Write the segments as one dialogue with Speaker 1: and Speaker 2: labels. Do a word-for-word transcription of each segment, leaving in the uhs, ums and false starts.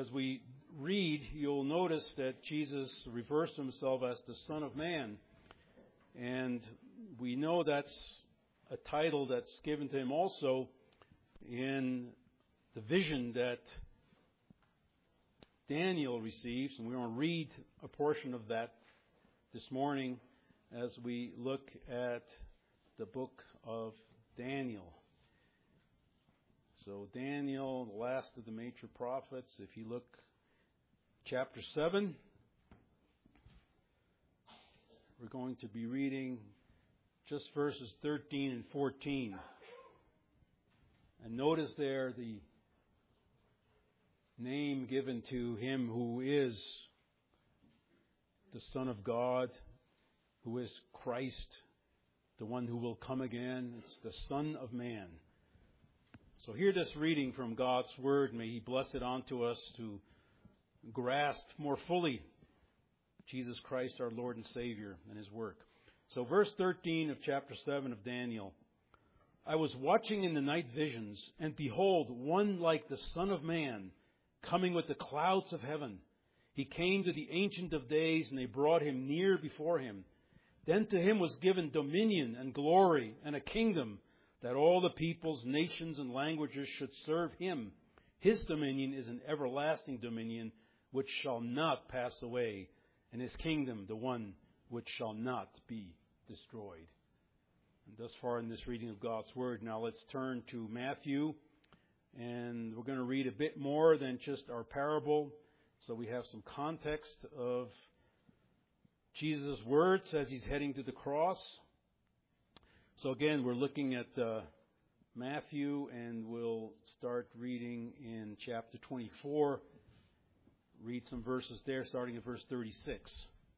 Speaker 1: as we read, you'll notice that Jesus refers to himself as the Son of Man. And we know that's a title that's given to him also in the vision that Daniel receives. And we're going to read a portion of that this morning as we look at the book of Daniel. So Daniel, the last of the major prophets, if you look chapter seven, we're going to be reading just verses thirteen and fourteen. And notice there the name given to him who is the Son of God, who is Christ, the one who will come again. It's the Son of Man. So hear this reading from God's Word. May He bless it onto us to grasp more fully Jesus Christ, our Lord and Savior, and His work. So verse thirteen of chapter seven of Daniel. I was watching in the night visions, and behold, one like the Son of Man, coming with the clouds of heaven. He came to the Ancient of Days, and they brought him near before him. Then to him was given dominion and glory and a kingdom, that all the peoples, nations, and languages should serve him. His dominion is an everlasting dominion which shall not pass away, and his kingdom the one which shall not be destroyed. And thus far in this reading of God's Word, now let's turn to Matthew, and we're going to read a bit more than just our parable, so we have some context of Jesus' words as he's heading to the cross. So again, we're looking at uh, Matthew, and we'll start reading in chapter twenty-four. Read some verses there, starting at verse thirty-six.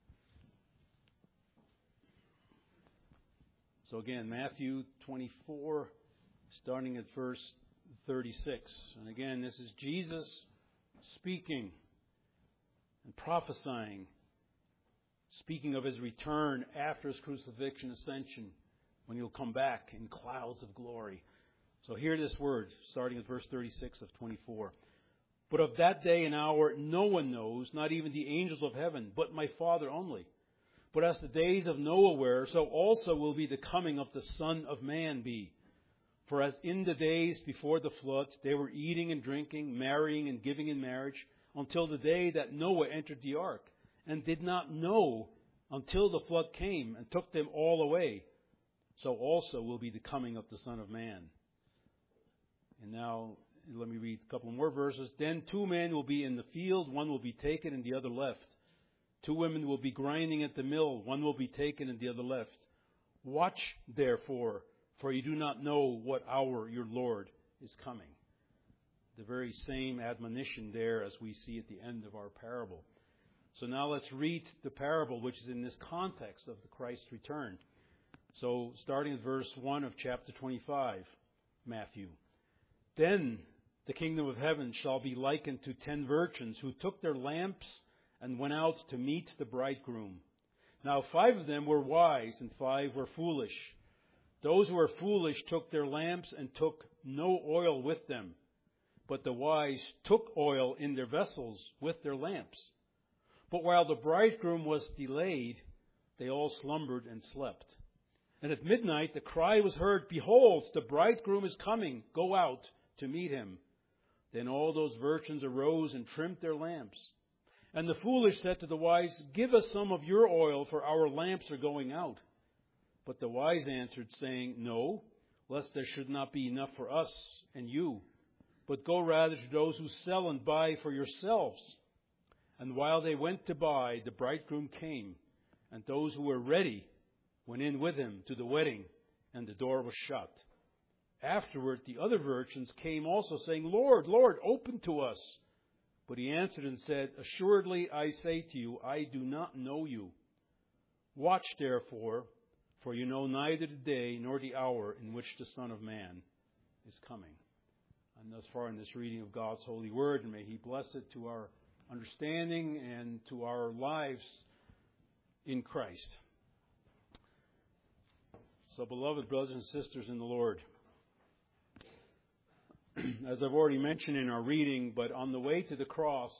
Speaker 1: So again, Matthew twenty-four, starting at verse thirty-six. And again, this is Jesus speaking and prophesying, speaking of his return after his crucifixion, ascension, when he'll come back in clouds of glory. So hear this word, starting at verse thirty-six of twenty-four. But of that day and hour no one knows, not even the angels of heaven, but my Father only. But as the days of Noah were, so also will be the coming of the Son of Man be. For as in the days before the flood, they were eating and drinking, marrying and giving in marriage, until the day that Noah entered the ark, and did not know until the flood came and took them all away. So also will be the coming of the Son of Man. And now, let me read a couple more verses. Then two men will be in the field, one will be taken and the other left. Two women will be grinding at the mill, one will be taken and the other left. Watch, therefore, for you do not know what hour your Lord is coming. The very same admonition there as we see at the end of our parable. So now let's read the parable, which is in this context of the Christ's return. So starting with verse one of chapter twenty-five, Matthew. Then the kingdom of heaven shall be likened to ten virgins who took their lamps and went out to meet the bridegroom. Now five of them were wise and five were foolish. Those who were foolish took their lamps and took no oil with them. But the wise took oil in their vessels with their lamps. But while the bridegroom was delayed, they all slumbered and slept. And at midnight the cry was heard, Behold, the bridegroom is coming, go out to meet him. Then all those virgins arose and trimmed their lamps. And the foolish said to the wise, Give us some of your oil, for our lamps are going out. But the wise answered, saying, No, lest there should not be enough for us and you. But go rather to those who sell and buy for yourselves. And while they went to buy, the bridegroom came, and those who were ready went in with him to the wedding, and the door was shut. Afterward, the other virgins came also, saying, Lord, Lord, open to us. But he answered and said, Assuredly I say to you, I do not know you. Watch therefore, for you know neither the day nor the hour in which the Son of Man is coming. And thus far in this reading of God's holy word, and may He bless it to our understanding and to our lives in Christ. So, beloved brothers and sisters in the Lord, as I've already mentioned in our reading, but on the way to the cross,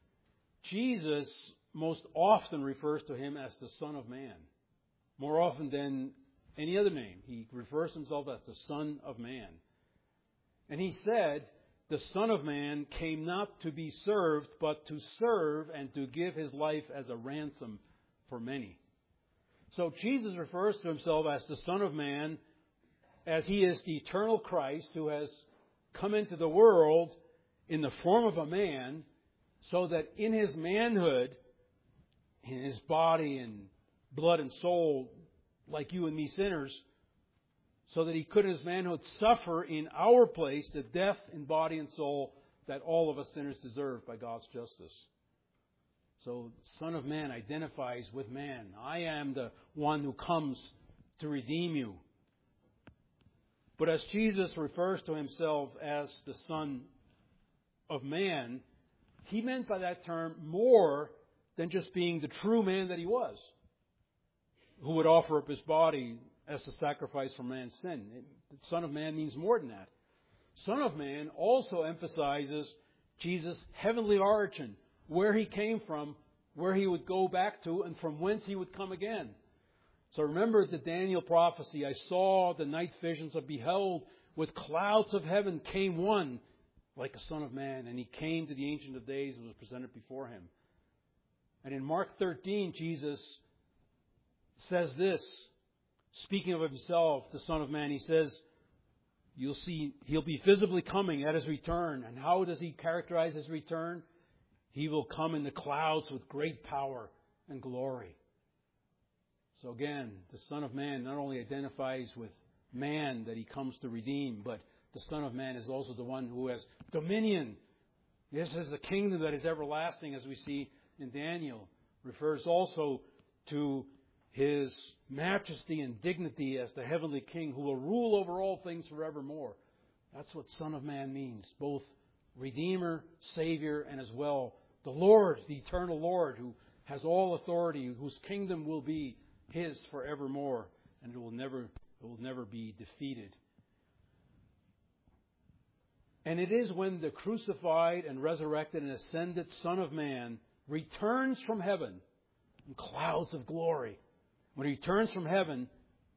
Speaker 1: Jesus most often refers to him as the Son of Man, more often than any other name. He refers to himself as the Son of Man. And he said, the Son of Man came not to be served, but to serve and to give his life as a ransom for many. So Jesus refers to himself as the Son of Man, as he is the eternal Christ who has come into the world in the form of a man, so that in his manhood, in his body and blood and soul, like you and me sinners, so that he could in his manhood suffer in our place the death in body and soul that all of us sinners deserve by God's justice. So, Son of Man identifies with man. I am the one who comes to redeem you. But as Jesus refers to himself as the Son of Man, he meant by that term more than just being the true man that he was, who would offer up his body as a sacrifice for man's sin. The Son of Man means more than that. Son of Man also emphasizes Jesus' heavenly origin, where he came from, where he would go back to, and from whence he would come again. So remember the Daniel prophecy, I saw the night visions, I beheld, with clouds of heaven came one, like a Son of Man, and he came to the Ancient of Days and was presented before him. And in Mark thirteen, Jesus says this, speaking of himself, the Son of Man, he says, you'll see, he'll be visibly coming at his return. And how does he characterize his return? He will come in the clouds with great power and glory. So again, the Son of Man not only identifies with man that he comes to redeem, but the Son of Man is also the one who has dominion. This is a kingdom that is everlasting, as we see in Daniel. Refers also to his majesty and dignity as the heavenly king who will rule over all things forevermore. That's what Son of Man means. Both Redeemer, Savior, and as well the Lord, the eternal Lord, who has all authority, whose kingdom will be his forevermore, and it will never, it will never be defeated. And it is when the crucified and resurrected and ascended Son of Man returns from heaven in clouds of glory. When he returns from heaven,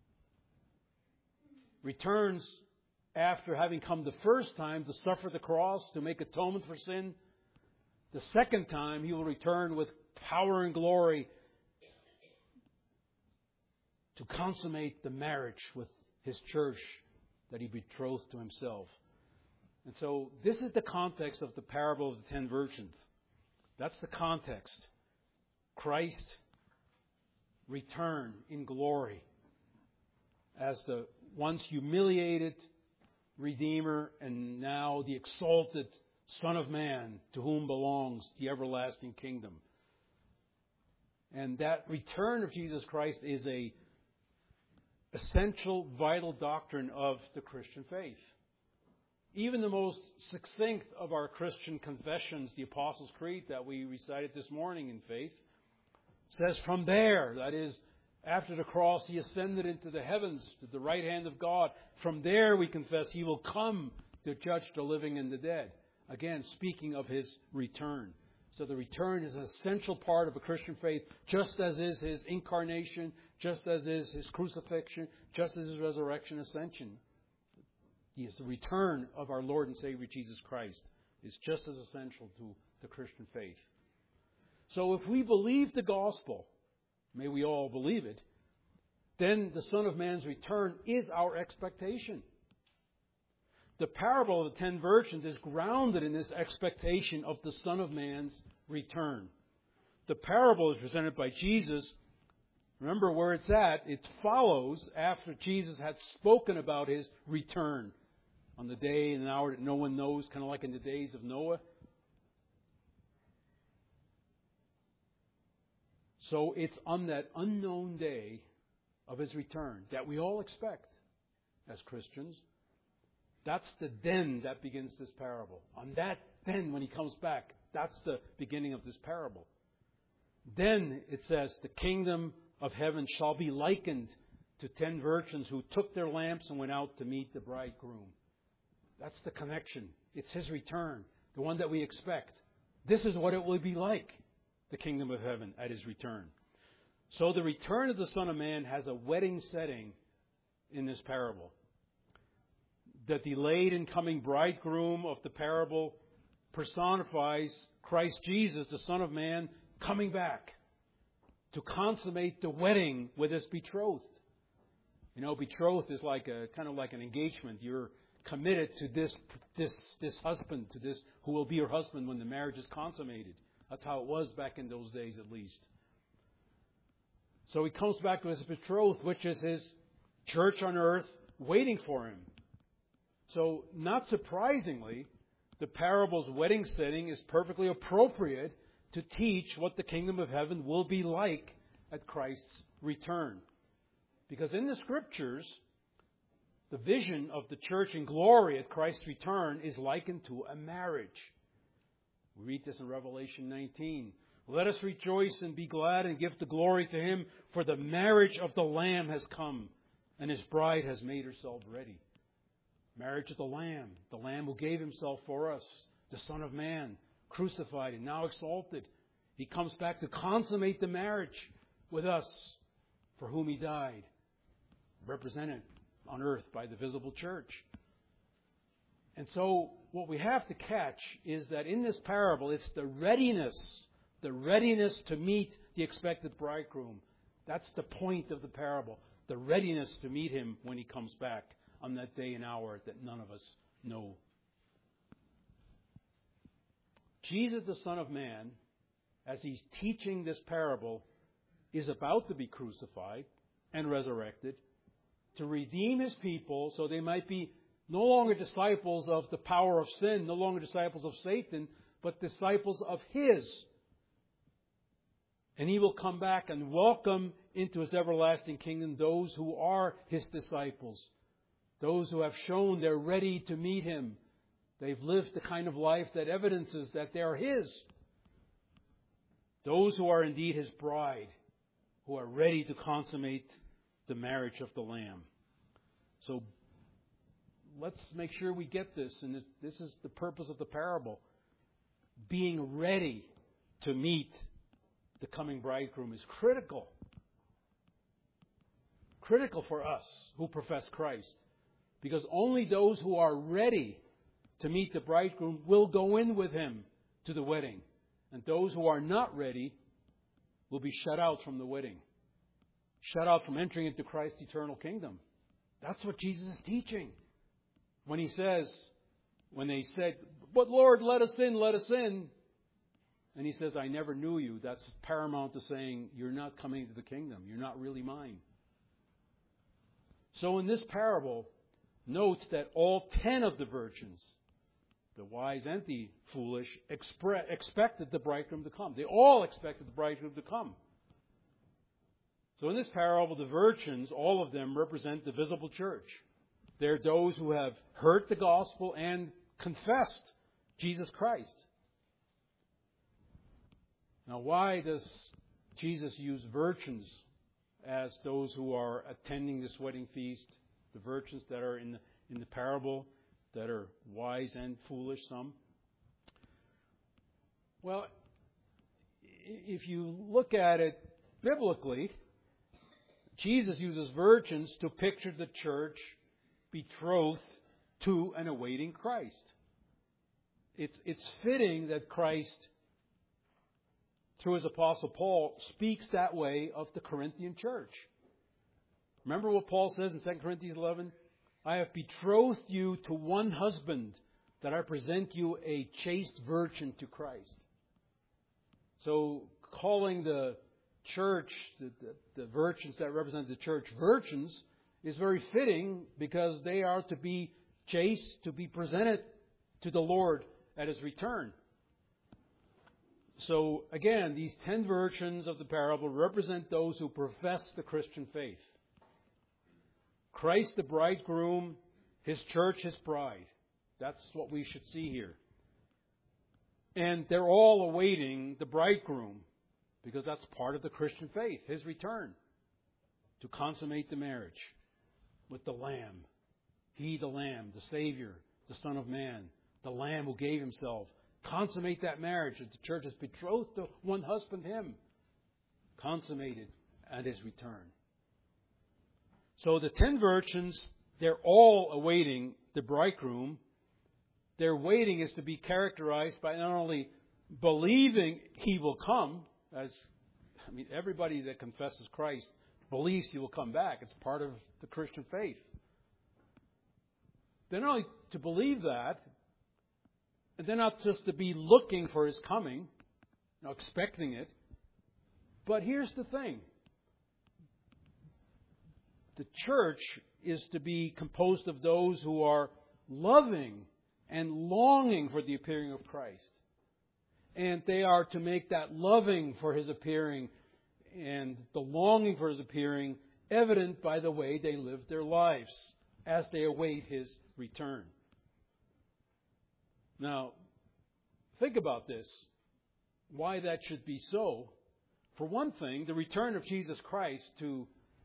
Speaker 1: returns after having come the first time to suffer the cross, to make atonement for sin. The second time, he will return with power and glory to consummate the marriage with his church that he betrothed to himself. And so this is the context of the parable of the ten virgins. That's the context. Christ return in glory as the once humiliated Redeemer and now the exalted Son of Man, to whom belongs the everlasting kingdom. And that return of Jesus Christ is a essential, vital doctrine of the Christian faith. Even the most succinct of our Christian confessions, the Apostles' Creed that we recited this morning in faith, says from there, that is, after the cross, he ascended into the heavens to the right hand of God. From there, we confess, he will come to judge the living and the dead. Again, speaking of his return. So the return is an essential part of a Christian faith, just as is his incarnation, just as is his crucifixion, just as his resurrection, ascension. He is the return of our Lord and Savior Jesus Christ is just as essential to the Christian faith. So if we believe the gospel, may we all believe it, then the Son of Man's return is our expectation. The parable of the ten virgins is grounded in this expectation of the Son of Man's return. The parable is presented by Jesus. Remember where it's at. It follows after Jesus had spoken about his return on the day and an hour that no one knows, kind of like in the days of Noah. So it's on that unknown day of his return that we all expect as Christians. That's the then that begins this parable. On that then, when he comes back, that's the beginning of this parable. Then, it says, the kingdom of heaven shall be likened to ten virgins who took their lamps and went out to meet the bridegroom. That's the connection. It's His return, the one that we expect. This is what it will be like, the kingdom of heaven at His return. So the return of the Son of Man has a wedding setting in this parable. The delayed and coming bridegroom of the parable personifies Christ Jesus, the Son of Man, coming back to consummate the wedding with His betrothed. You know, betrothed is like a kind of like an engagement. You're committed to this this this husband, to this who will be your husband when the marriage is consummated. That's how it was back in those days, at least. So He comes back to His betrothed, which is His church on earth, waiting for Him. So, not surprisingly, the parable's wedding setting is perfectly appropriate to teach what the kingdom of heaven will be like at Christ's return. Because in the Scriptures, the vision of the church in glory at Christ's return is likened to a marriage. We read this in Revelation nineteen. Let us rejoice and be glad and give the glory to Him, for the marriage of the Lamb has come, and His bride has made herself ready. Marriage of the Lamb, the Lamb who gave Himself for us, the Son of Man, crucified and now exalted. He comes back to consummate the marriage with us, for whom He died, represented on earth by the visible church. And so what we have to catch is that in this parable, it's the readiness, the readiness to meet the expected bridegroom. That's the point of the parable, the readiness to meet Him when He comes back on that day and hour that none of us know. Jesus, the Son of Man, as He's teaching this parable, is about to be crucified and resurrected to redeem His people so they might be no longer disciples of the power of sin, no longer disciples of Satan, but disciples of His. And He will come back and welcome into His everlasting kingdom those who are His disciples, those who have shown they're ready to meet Him. They've lived the kind of life that evidences that they are His. Those who are indeed His bride, who are ready to consummate the marriage of the Lamb. So let's make sure we get this, and this is the purpose of the parable. Being ready to meet the coming bridegroom is critical. Critical for us who profess Christ. Because only those who are ready to meet the bridegroom will go in with Him to the wedding. And those who are not ready will be shut out from the wedding. Shut out from entering into Christ's eternal kingdom. That's what Jesus is teaching. When He says, when they said, "But Lord, let us in, let us in." And He says, "I never knew you." That's paramount to saying, you're not coming to the kingdom. You're not really mine. So in this parable, notes that all ten of the virgins, the wise and the foolish, expre- expected the bridegroom to come. They all expected the bridegroom to come. So in this parable, the virgins, all of them, represent the visible church. They're those who have heard the gospel and confessed Jesus Christ. Now, why does Jesus use virgins as those who are attending this wedding feast? The virgins that are in the, in the parable, that are wise and foolish, some. Well, if you look at it biblically, Jesus uses virgins to picture the church betrothed to and awaiting Christ. It's, it's fitting that Christ, through His Apostle Paul, speaks that way of the Corinthian church. Remember what Paul says in Second Corinthians eleven? "I have betrothed you to one husband, that I present you a chaste virgin to Christ." So calling the church, the, the, the virgins that represent the church, virgins, is very fitting because they are to be chaste, to be presented to the Lord at His return. So again, these ten virgins of the parable represent those who profess the Christian faith. Christ the bridegroom, His church, His bride. That's what we should see here. And they're all awaiting the bridegroom, because that's part of the Christian faith, His return, to consummate the marriage with the Lamb. He, the Lamb, the Savior, the Son of Man, the Lamb who gave Himself. Consummate that marriage that the church is betrothed to one husband, Him. Consummated at His return. So the ten virgins, they're all awaiting the bridegroom. Their waiting is to be characterized by not only believing He will come, as I mean, everybody that confesses Christ believes He will come back. It's part of the Christian faith. They're not only to believe that, and they're not just to be looking for His coming, you know, expecting it. But here's the thing. The church is to be composed of those who are loving and longing for the appearing of Christ. And they are to make that loving for His appearing and the longing for His appearing evident by the way they live their lives as they await His return. Now, think about this, why that should be so. For one thing, the return of Jesus Christ to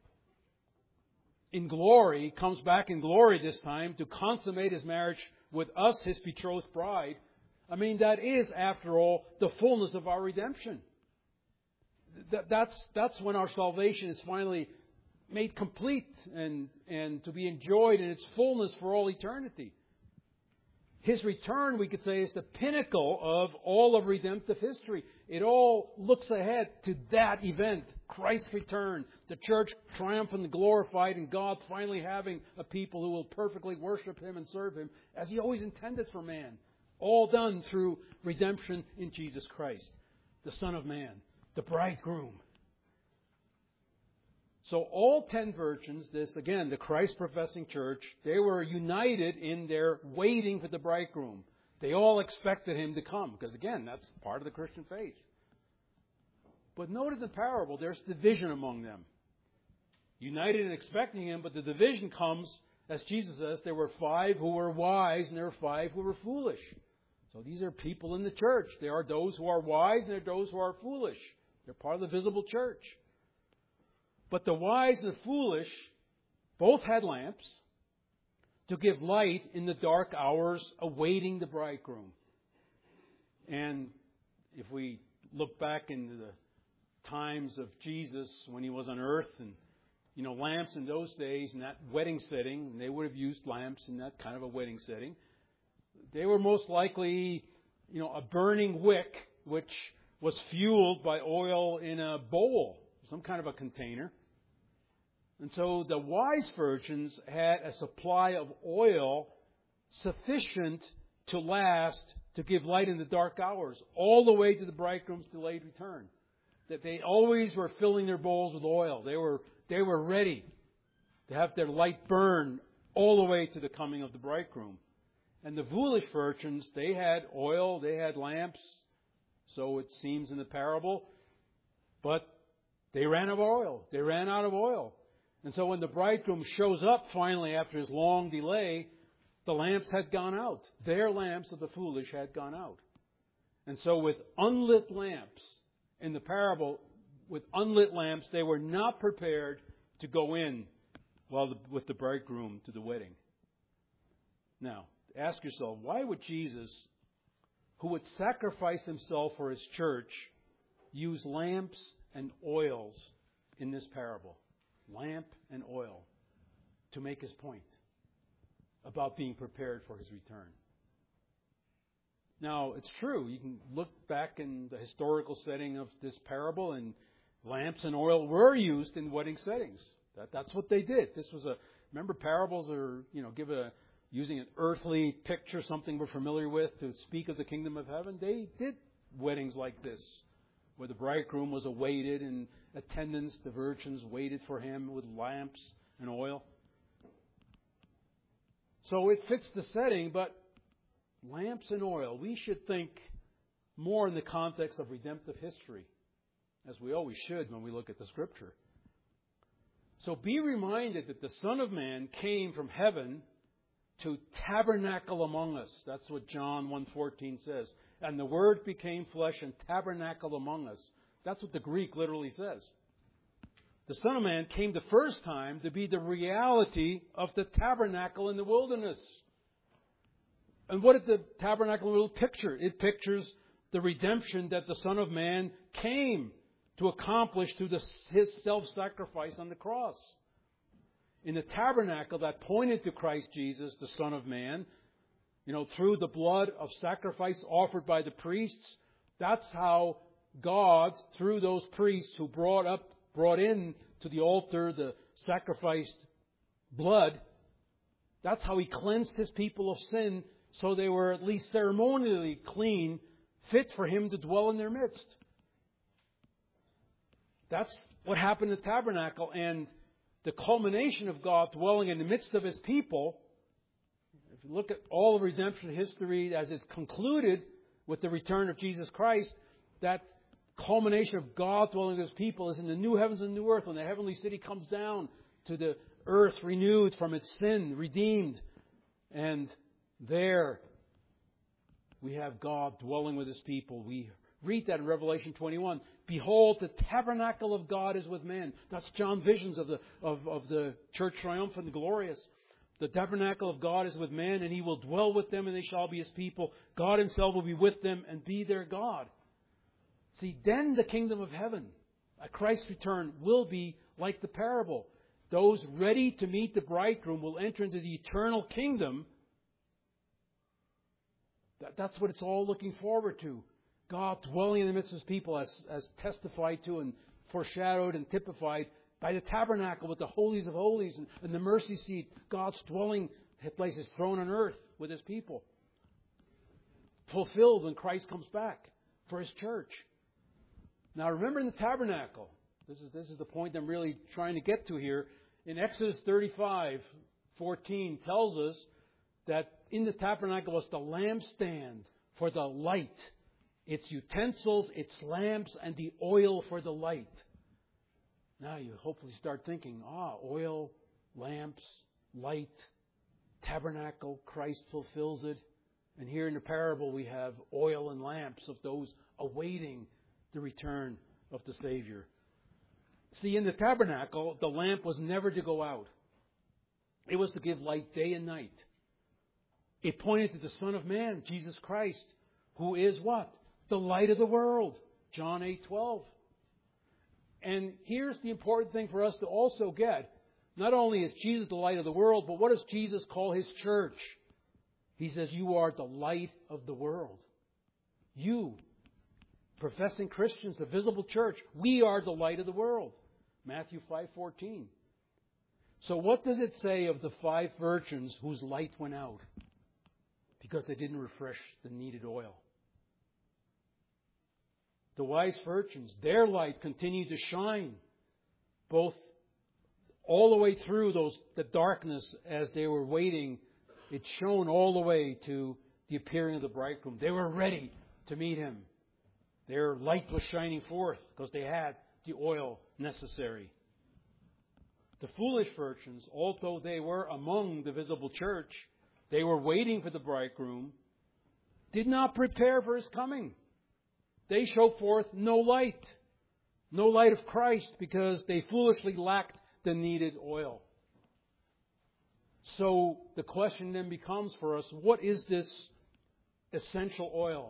Speaker 1: in glory, comes back in glory this time to consummate His marriage with us, His betrothed bride. I mean, that is, after all, the fullness of our redemption. That, that's, that's when our salvation is finally made complete and, and to be enjoyed in its fullness for all eternity. His return, we could say, is the pinnacle of all of redemptive history. It all looks ahead to that event, Christ's return, the church triumphant and glorified, and God finally having a people who will perfectly worship Him and serve Him as He always intended for man. All done through redemption in Jesus Christ, the Son of Man, the bridegroom. So all ten virgins, this again, the Christ-professing church, they were united in their waiting for the bridegroom. They all expected Him to come, because again, that's part of the Christian faith. But notice in the parable, there's division among them. United in expecting Him, but the division comes, as Jesus says, there were five who were wise and there were five who were foolish. So these are people in the church. There are those who are wise and there are those who are foolish. They're part of the visible church. But the wise and the foolish both had lamps to give light in the dark hours awaiting the bridegroom. And if we look back into the times of Jesus when He was on earth, and you know, lamps in those days in that wedding setting, and they would have used lamps in that kind of a wedding setting, they were most likely, you know, a burning wick which was fueled by oil in a bowl, some kind of a container. And so the wise virgins had a supply of oil sufficient to last, to give light in the dark hours, all the way to the bridegroom's delayed return. That they always were filling their bowls with oil. They were, they were ready to have their light burn all the way to the coming of the bridegroom. And the foolish virgins, they had oil, they had lamps, so it seems in the parable, but they ran out of oil. They ran out of oil. And so when the bridegroom shows up finally after his long delay, the lamps had gone out. Their lamps of the foolish had gone out. And so with unlit lamps, in the parable, with unlit lamps, they were not prepared to go in while the, with the bridegroom to the wedding. Now, ask yourself, why would Jesus, who would sacrifice Himself for His church, use lamps and oils in this parable? Lamp and oil to make His point about being prepared for His return. Now, it's true. You can look back in the historical setting of this parable, and lamps and oil were used in wedding settings. That, that's what they did. This was a, remember parables are, you know, give a, using an earthly picture, something we're familiar with, to speak of the kingdom of heaven. They did weddings like this, where the bridegroom was awaited and attendants, the virgins, waited for him with lamps and oil. So it fits the setting, but lamps and oil, we should think more in the context of redemptive history, as we always should when we look at the Scripture. So be reminded that the Son of Man came from heaven to tabernacle among us. That's what John one fourteen says. And the Word became flesh and tabernacled among us. That's what the Greek literally says. The Son of Man came the first time to be the reality of the tabernacle in the wilderness. And what did the tabernacle really picture? It pictures the redemption that the Son of Man came to accomplish through the, His self-sacrifice on the cross. In the tabernacle that pointed to Christ Jesus, the Son of Man, you know, through the blood of sacrifice offered by the priests, that's how God, through those priests who brought up, brought in to the altar the sacrificed blood, that's how He cleansed His people of sin, so they were at least ceremonially clean, fit for Him to dwell in their midst. That's what happened in the tabernacle, and the culmination of God dwelling in the midst of His people. If you look at all of redemption history as it's concluded with the return of Jesus Christ, that culmination of God dwelling with His people is in the new heavens and new earth, when the heavenly city comes down to the earth renewed from its sin, redeemed. And there we have God dwelling with His people. We read that in Revelation twenty-one. Behold, the tabernacle of God is with men. That's John's visions of the, of, of the church triumphant and glorious. The tabernacle of God is with men, and He will dwell with them, and they shall be His people. God Himself will be with them and be their God. See, then the kingdom of heaven, at Christ's return, will be like the parable. Those ready to meet the bridegroom will enter into the eternal kingdom. That, that's what it's all looking forward to. God dwelling in the midst of His people, as, as testified to and foreshadowed and typified by the tabernacle with the holies of holies and, and the mercy seat. God's dwelling place is thrown on earth with His people. Fulfilled when Christ comes back for His church. Now remember, in the tabernacle, this is, this is the point I'm really trying to get to here. In Exodus thirty-five fourteen tells us that in the tabernacle was the lampstand for the light, its utensils, its lamps, and the oil for the light. Now you hopefully start thinking, ah, oil, lamps, light, tabernacle, Christ fulfills it. And here in the parable we have oil and lamps of those awaiting the return of the Savior. See, in the tabernacle, the lamp was never to go out. It was to give light day and night. It pointed to the Son of Man, Jesus Christ, who is what? The light of the world. John eight twelve. And here's the important thing for us to also get. Not only is Jesus the light of the world, but what does Jesus call His church? He says, you are the light of the world. You, professing Christians, the visible church, we are the light of the world. Matthew five fourteen. So what does it say of the five virgins whose light went out? Because they didn't refresh the needed oil. The wise virgins, their light continued to shine, both all the way through those the darkness as they were waiting. It shone all the way to the appearing of the bridegroom. They were ready to meet Him. Their light was shining forth because they had the oil necessary. The foolish virgins, although they were among the visible church, they were waiting for the bridegroom, did not prepare for His coming. They show forth no light, no light of Christ, because they foolishly lacked the needed oil. So the question then becomes for us, what is this essential oil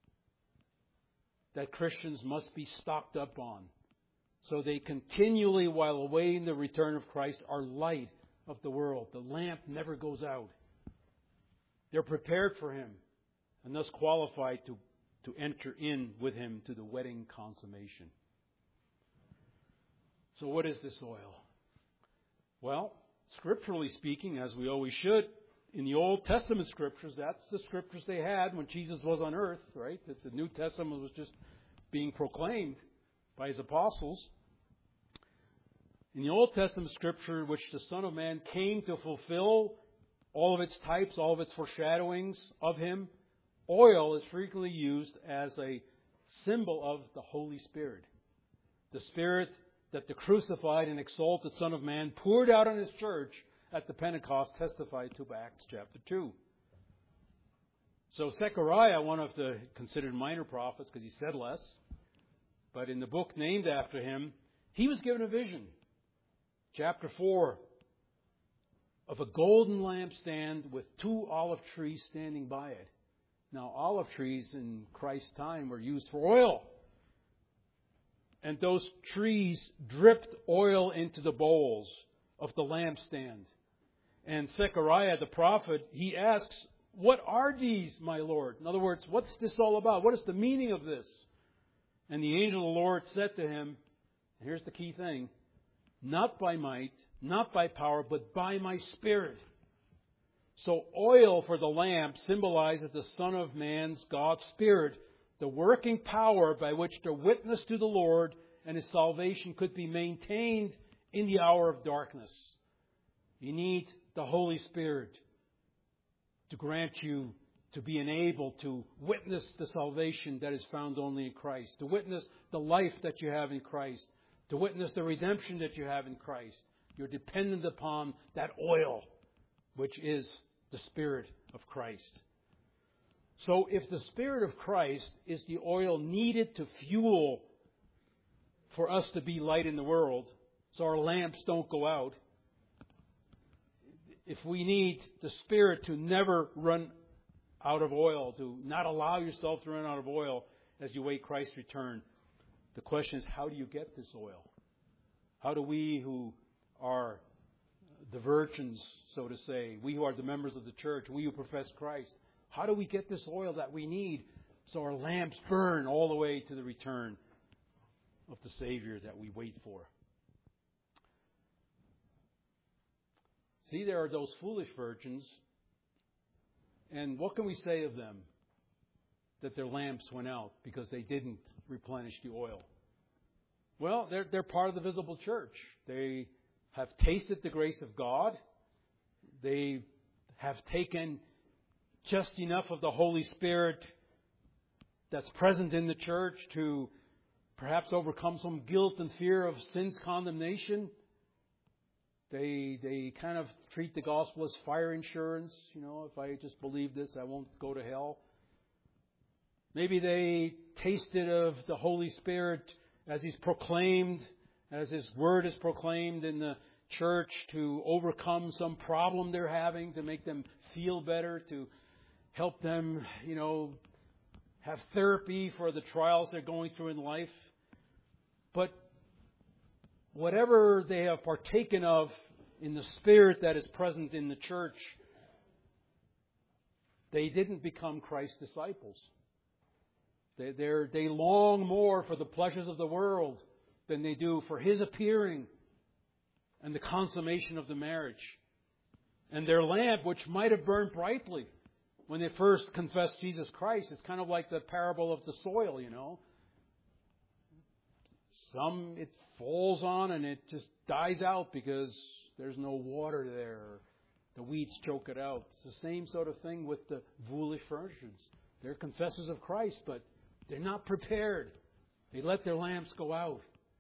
Speaker 1: that Christians must be stocked up on, so they continually, while awaiting the return of Christ, are light of the world? The lamp never goes out. They're prepared for Him and thus qualified to, to enter in with Him to the wedding consummation. So what is this oil? Well, scripturally speaking, as we always should, in the Old Testament scriptures, that's the scriptures they had when Jesus was on earth, right? That the New Testament was just being proclaimed by His apostles. In the Old Testament scripture, which the Son of Man came to fulfill all of its types, all of its foreshadowings of Him, oil is frequently used as a symbol of the Holy Spirit. The Spirit that the crucified and exalted Son of Man poured out on His church at the Pentecost, testified to by Acts chapter two. So Zechariah, one of the considered minor prophets, because he said less, but in the book named after him, he was given a vision. Chapter four. of a golden lampstand with two olive trees standing by it. Now, olive trees in Christ's time were used for oil. And those trees dripped oil into the bowls of the lampstand. And Zechariah the prophet, he asks, "What are these, my Lord?" In other words, what's this all about? What is the meaning of this? And the angel of the Lord said to him, and here's the key thing, "Not by might, not by power, but by my Spirit." So oil for the lamp symbolizes the Son of Man's, God's Spirit, the working power by which the witness to the Lord and His salvation could be maintained in the hour of darkness. You need the Holy Spirit to grant you to be enabled to witness the salvation that is found only in Christ, to witness the life that you have in Christ, to witness the redemption that you have in Christ. You're dependent upon that oil, which is the Spirit of Christ. So if the Spirit of Christ is the oil needed to fuel for us to be light in the world, so our lamps don't go out, if we need the Spirit to never run out of oil, to not allow yourself to run out of oil as you wait Christ's return, the question is, how do you get this oil? How do we who are the virgins, so to say, we who are the members of the church, we who profess Christ, how do we get this oil that we need so our lamps burn all the way to the return of the Savior that we wait for? See, there are those foolish virgins, and what can we say of them? That their lamps went out because they didn't replenish the oil. Well, they're, they're part of the visible church. They have tasted the grace of God. They have taken just enough of the Holy Spirit that's present in the church to perhaps overcome some guilt and fear of sin's condemnation. They they kind of treat the gospel as fire insurance. You know, if I just believe this, I won't go to hell. Maybe they tasted of the Holy Spirit as He's proclaimed, as His Word is proclaimed in the church to overcome some problem they're having, to make them feel better, to help them, you know, have therapy for the trials they're going through in life. But whatever they have partaken of in the Spirit that is present in the church, they didn't become Christ's disciples. They they're, they long more for the pleasures of the world than they do for His appearing and the consummation of the marriage. And their lamp, which might have burned brightly when they first confessed Jesus Christ, is kind of like the parable of the soil, you know. Some it falls on and it just dies out because there's no water there. The weeds choke it out. It's the same sort of thing with the foolish virgins. They're confessors of Christ, but they're not prepared. They let their lamps go out.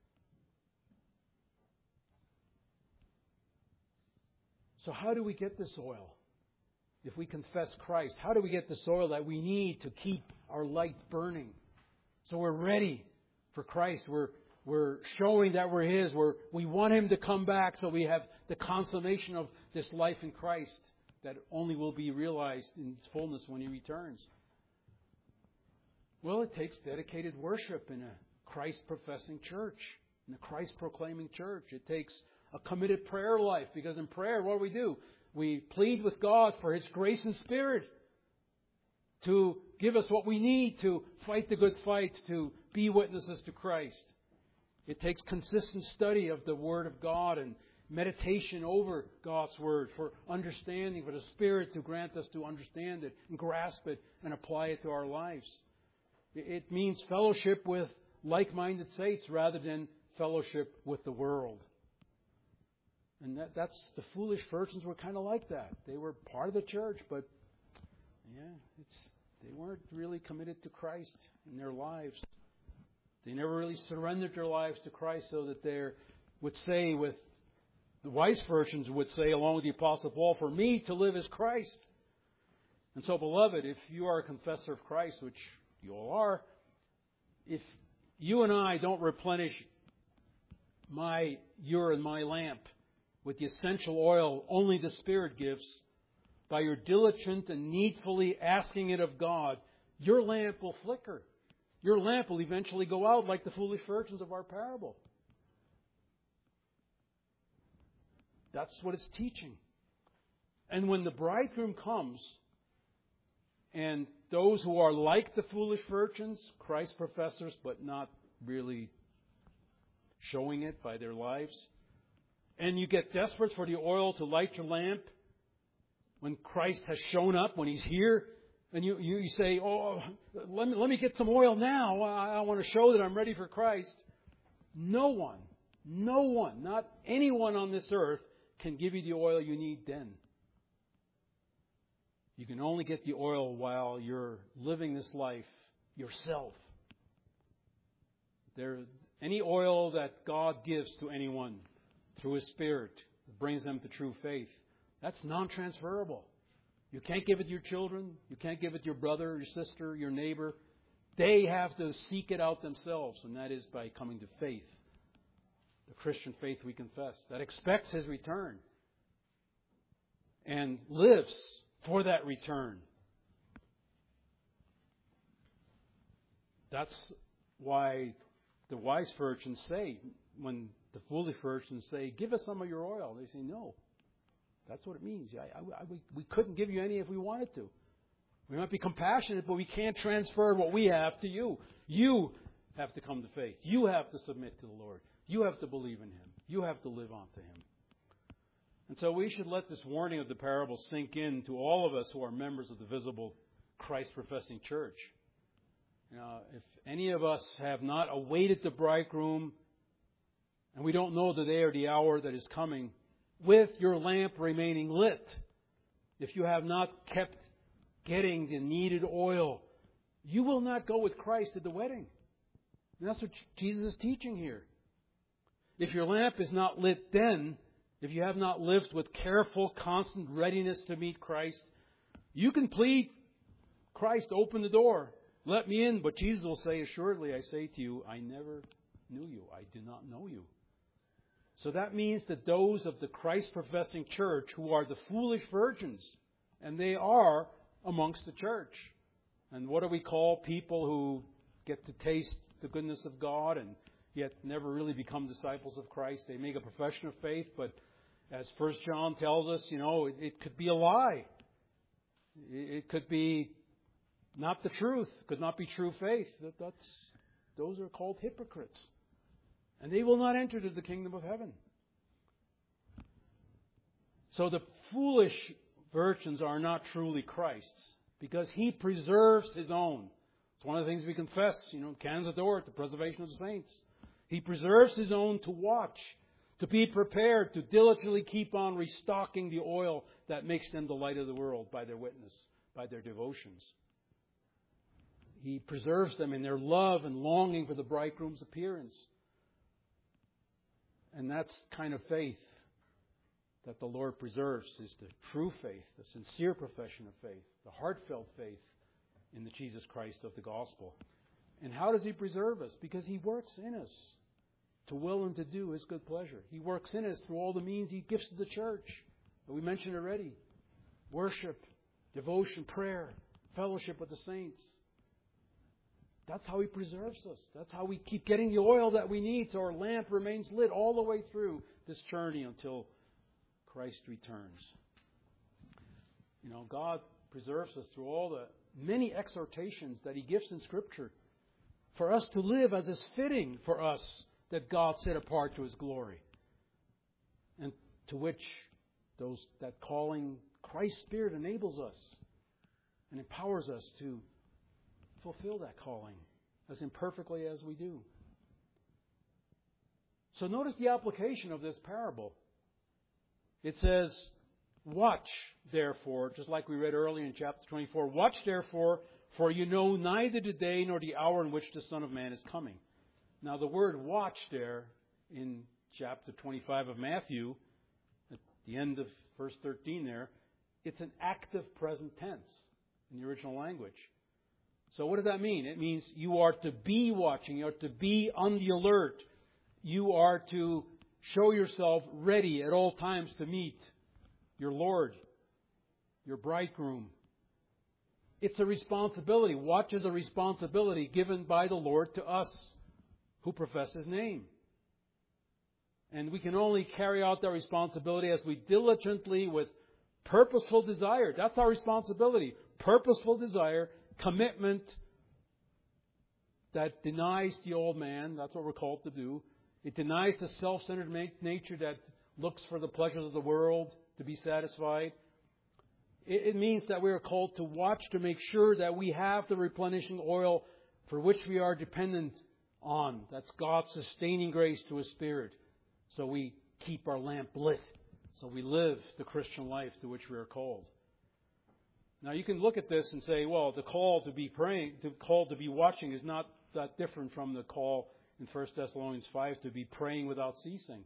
Speaker 1: So how do we get this oil? If we confess Christ, how do we get this oil that we need to keep our light burning? So we're ready for Christ. We're we're showing that we're His. We're, we want Him to come back so we have the consummation of this life in Christ that only will be realized in its fullness when He returns. Well, it takes dedicated worship in a Christ-professing church, in a Christ-proclaiming church. It takes a committed prayer life, because in prayer, what do we do? We plead with God for His grace and Spirit to give us what we need to fight the good fight, to be witnesses to Christ. It takes consistent study of the Word of God and meditation over God's Word for understanding, for the Spirit to grant us to understand it and grasp it and apply it to our lives. It means fellowship with like-minded saints rather than fellowship with the world. And that, that's the foolish virgins were kind of like that. They were part of the church, but yeah, it's they weren't really committed to Christ in their lives. They never really surrendered their lives to Christ, so that they would say, with the wise virgins would say, along with the Apostle Paul, "For me to live is Christ." And so, beloved, if you are a confessor of Christ, which you all are, if you and I don't replenish my, your and my lamp with the essential oil only the Spirit gives, by your diligent and needfully asking it of God, your lamp will flicker. Your lamp will eventually go out like the foolish virgins of our parable. That's what it's teaching. And when the bridegroom comes, and those who are like the foolish virgins, Christ professors, but not really showing it by their lives, and you get desperate for the oil to light your lamp, when Christ has shown up, when He's here, and you, you say, oh, let me, let me get some oil now. I, I want to show that I'm ready for Christ. No one, no one, not anyone on this earth can give you the oil you need then. You can only get the oil while you're living this life yourself. There, any oil that God gives to anyone through His Spirit brings them to true faith. That's non-transferable. You can't give it to your children. You can't give it to your brother, your sister, your neighbor. They have to seek it out themselves, and that is by coming to faith. The Christian faith we confess that expects His return and lives for that return. That's why the wise virgins say, when the foolish virgins say, give us some of your oil, they say, no. That's what it means. I, I, I, we, we couldn't give you any if we wanted to. We might be compassionate, but we can't transfer what we have to you. You have to come to faith. You have to submit to the Lord. You have to believe in Him. You have to live on to Him. And so we should let this warning of the parable sink in to all of us who are members of the visible Christ-professing church. You know, if any of us have not awaited the bridegroom, and we don't know the day or the hour that is coming, with your lamp remaining lit, if you have not kept getting the needed oil, you will not go with Christ at the wedding. And that's what Jesus is teaching here. If your lamp is not lit then, if you have not lived with careful, constant readiness to meet Christ, you can plead, Christ, open the door. Let me in. But Jesus will say, assuredly, I say to you, I never knew you. I do not know you. So that means that those of the Christ-professing church who are the foolish virgins, and they are amongst the church. And what do we call people who get to taste the goodness of God and yet never really become disciples of Christ? They make a profession of faith, but as First John tells us, you know, it, it could be a lie. It, it could be not the truth. It could not be true faith. That, that's, those are called hypocrites. And they will not enter to the kingdom of heaven. So the foolish virgins are not truly Christ's, because He preserves His own. It's one of the things we confess, you know, canons adorat, the preservation of the saints. He preserves His own to watch, to be prepared, to diligently keep on restocking the oil that makes them the light of the world by their witness, by their devotions. He preserves them in their love and longing for the bridegroom's appearance. And that's kind of faith that the Lord preserves, is the true faith, the sincere profession of faith, the heartfelt faith in the Jesus Christ of the gospel. And how does He preserve us? Because He works in us to will and to do His good pleasure. He works in us through all the means He gives to the church that we mentioned already. Worship, devotion, prayer, fellowship with the saints. That's how He preserves us. That's how we keep getting the oil that we need so our lamp remains lit all the way through this journey until Christ returns. You know, God preserves us through all the many exhortations that He gives in Scripture for us to live as is fitting for us that God set apart to His glory. And to which those that calling Christ's Spirit enables us and empowers us to fulfill that calling as imperfectly as we do. So notice the application of this parable. It says, watch therefore, just like we read earlier in chapter twenty-four, watch therefore, for you know neither the day nor the hour in which the Son of Man is coming. Now the word watch there in chapter twenty-five of Matthew, at the end of verse thirteen there, it's an active present tense in the original language. So what does that mean? It means you are to be watching. You are to be on the alert. You are to show yourself ready at all times to meet your Lord, your bridegroom. It's a responsibility. Watch is a responsibility given by the Lord to us who profess His name. And we can only carry out that responsibility as we diligently, with purposeful desire. That's our responsibility. Purposeful desire, commitment that denies the old man. That's what we're called to do. It denies the self-centered nature that looks for the pleasures of the world to be satisfied. It means that we are called to watch to make sure that we have the replenishing oil for which we are dependent on. That's God's sustaining grace to His Spirit. So we keep our lamp lit. So we live the Christian life to which we are called. Now you can look at this and say, well, the call to be praying, the call to be watching is not that different from the call in First Thessalonians five to be praying without ceasing.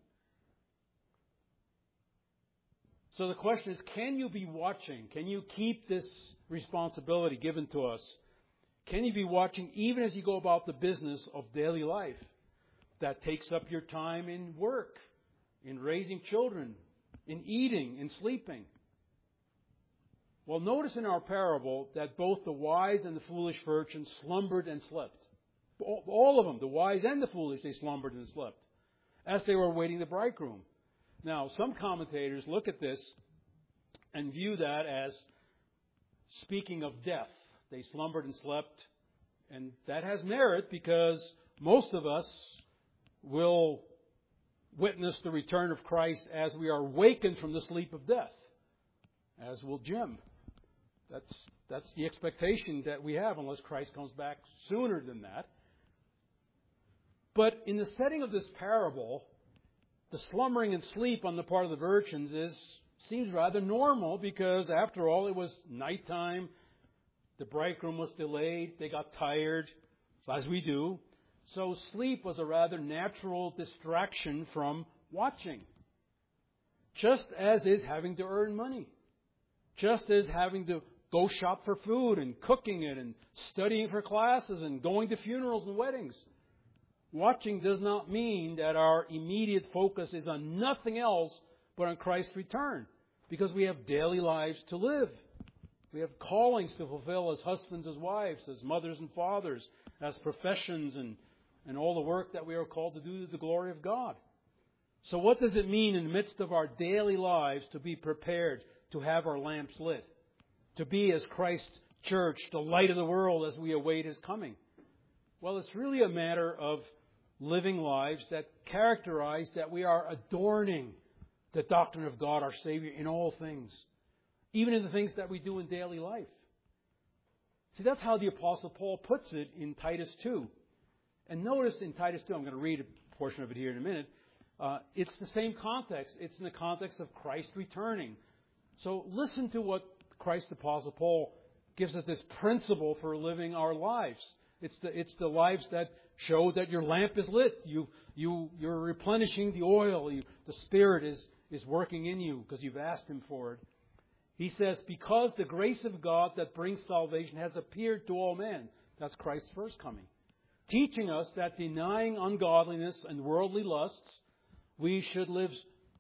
Speaker 1: So the question is, can you be watching? Can you keep this responsibility given to us? Can you be watching even as you go about the business of daily life that takes up your time in work, in raising children, in eating, in sleeping? Well, notice in our parable that both the wise and the foolish virgins slumbered and slept. All of them, the wise and the foolish, they slumbered and slept as they were awaiting the bridegroom. Now, some commentators look at this and view that as speaking of death. They slumbered and slept, and that has merit because most of us will witness the return of Christ as we are wakened from the sleep of death, as will Jim. That's, that's the expectation that we have unless Christ comes back sooner than that. But in the setting of this parable, the slumbering and sleep on the part of the virgins is seems rather normal because, after all, it was nighttime. The bridegroom was delayed. They got tired, as we do. So sleep was a rather natural distraction from watching. Just as is having to earn money. Just as having to go shop for food and cooking it and studying for classes and going to funerals and weddings. Watching does not mean that our immediate focus is on nothing else but on Christ's return, because we have daily lives to live. We have callings to fulfill as husbands, as wives, as mothers and fathers, as professions, and, and all the work that we are called to do to the glory of God. So what does it mean in the midst of our daily lives to be prepared to have our lamps lit? To be, as Christ's church, the light of the world as we await His coming? Well, it's really a matter of living lives that characterize that we are adorning the doctrine of God, our Savior, in all things. Even in the things that we do in daily life. See, that's how the Apostle Paul puts it in Titus two. And notice in Titus two, I'm going to read a portion of it here in a minute, uh, it's the same context. It's in the context of Christ returning. So listen to what Christ Apostle Paul gives us this principle for living our lives. It's the, it's the lives that show that your lamp is lit. You, you, you're replenishing the oil. You, the Spirit is, is working in you because you've asked Him for it. He says, because the grace of God that brings salvation has appeared to all men. That's Christ's first coming. Teaching us that denying ungodliness and worldly lusts, we should live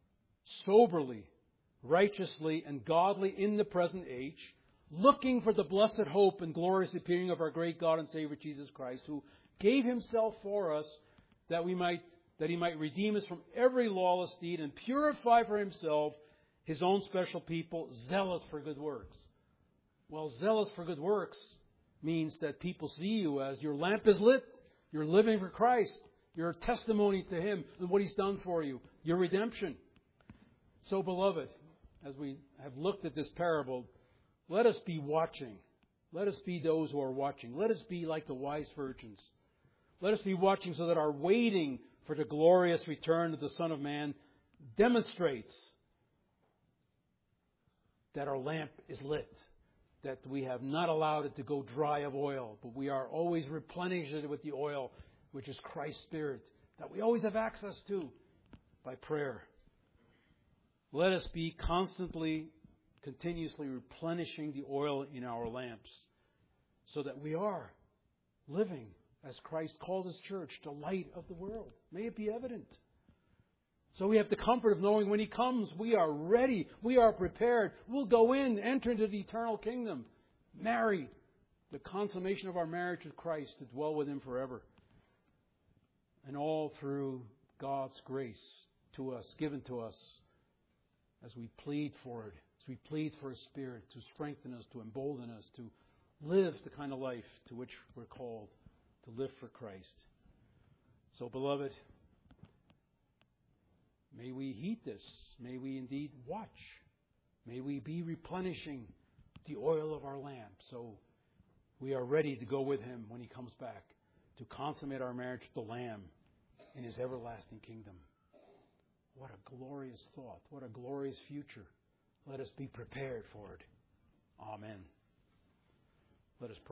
Speaker 1: soberly, righteously, and godly in the present age, looking for the blessed hope and glorious appearing of our great God and Savior Jesus Christ, who gave Himself for us that we might that He might redeem us from every lawless deed and purify for Himself His own special people, zealous for good works. Well, zealous for good works means that people see you as your lamp is lit, you're living for Christ, you're a testimony to Him and what He's done for you, your redemption. So, beloved, as we have looked at this parable, let us be watching. Let us be those who are watching. Let us be like the wise virgins. Let us be watching so that our waiting for the glorious return of the Son of Man demonstrates that our lamp is lit, that we have not allowed it to go dry of oil, but we are always replenishing it with the oil, which is Christ's Spirit, that we always have access to by prayer. Let us be constantly, continuously replenishing the oil in our lamps so that we are living as Christ calls His church, the light of the world. May it be evident. So we have the comfort of knowing when He comes, we are ready, we are prepared. We'll go in, enter into the eternal kingdom, married, the consummation of our marriage with Christ, to dwell with Him forever. And all through God's grace to us, given to us, as we plead for it, as we plead for His Spirit to strengthen us, to embolden us, to live the kind of life to which we're called, to live for Christ. So, beloved, may we heed this. May we indeed watch. May we be replenishing the oil of our lamp, so we are ready to go with Him when He comes back, to consummate our marriage with the Lamb in His everlasting kingdom. What a glorious thought. What a glorious future. Let us be prepared for it. Amen. Let us pray.